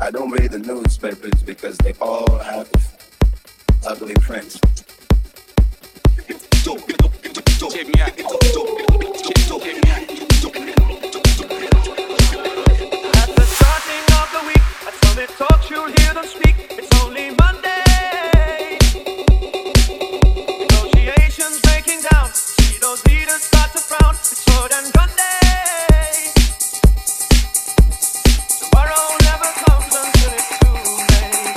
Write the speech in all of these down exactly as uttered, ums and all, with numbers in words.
I don't read the newspapers because they all have ugly prints. At the starting of the week, at Summit Talks you'll hear them speak. It's only Monday. Negotiations breaking down. See those leaders start to frown. It's sword and gun day. Tomorrow never comes until it's too late.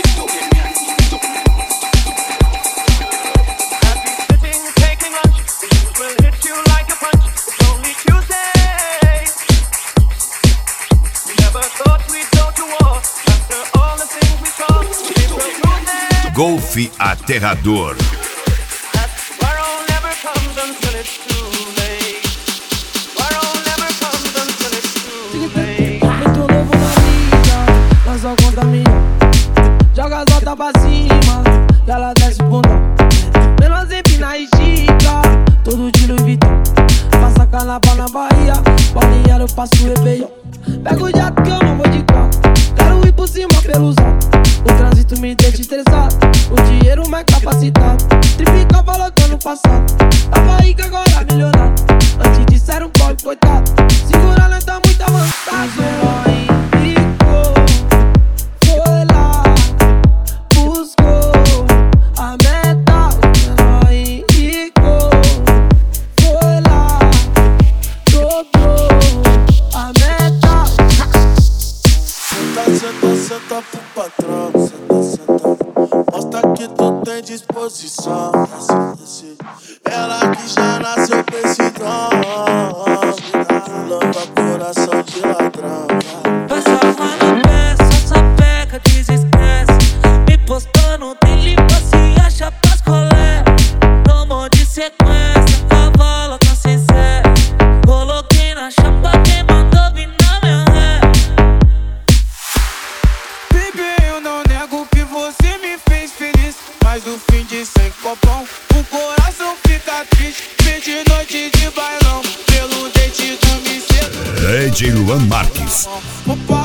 Happy sitting, taking lunch. The news will hit you like a punch. It's only Tuesday. We never thought we'd go to war. After all the things we saw, April Fool's Day. Golfe Aterrador. Tomorrow never comes until it's too late. Tomorrow never comes until it's too late. Muito novo na vida, mas só conta minha. Joga as notas pra cima, e ela desce o bundão. Menos empina e estica, tudo de Louis Vuitton. Passa carnaval na Bahia, Balneário eu passo o Réveillon. Pego o jato que eu não vou de carro, quero ir por cima pelos altos. O trânsito me deixa estressado, o dinheiro mais capacitado. Triplica valor do ano passado, tava rico agora milionário. Antes disseram pobre, coitado, segura lenta muito avançado. O herói ficou, foi lá, buscou a meta. O herói ficou, foi lá, dobrou a meta. Senta, senta, senta pro patrão. Senta, senta. Mostra que tu tem disposição. Desce, desce. Ela que já nasceu com esse dom. Louca, coração de ladrão. Passa a na peça, sapeca, desestresse. Me postando, tem limpa, se acha pras colé. Tomou de sequência, cavalo tá sem sé. Coloquei na chapa, quem mandou vir na minha ré. Baby, eu não nego que você me fez feliz. Mas no fim de sem copão, o coração fica triste. Fim de noite de bailão, pelo dente do me cedo. D J Luan Marques. O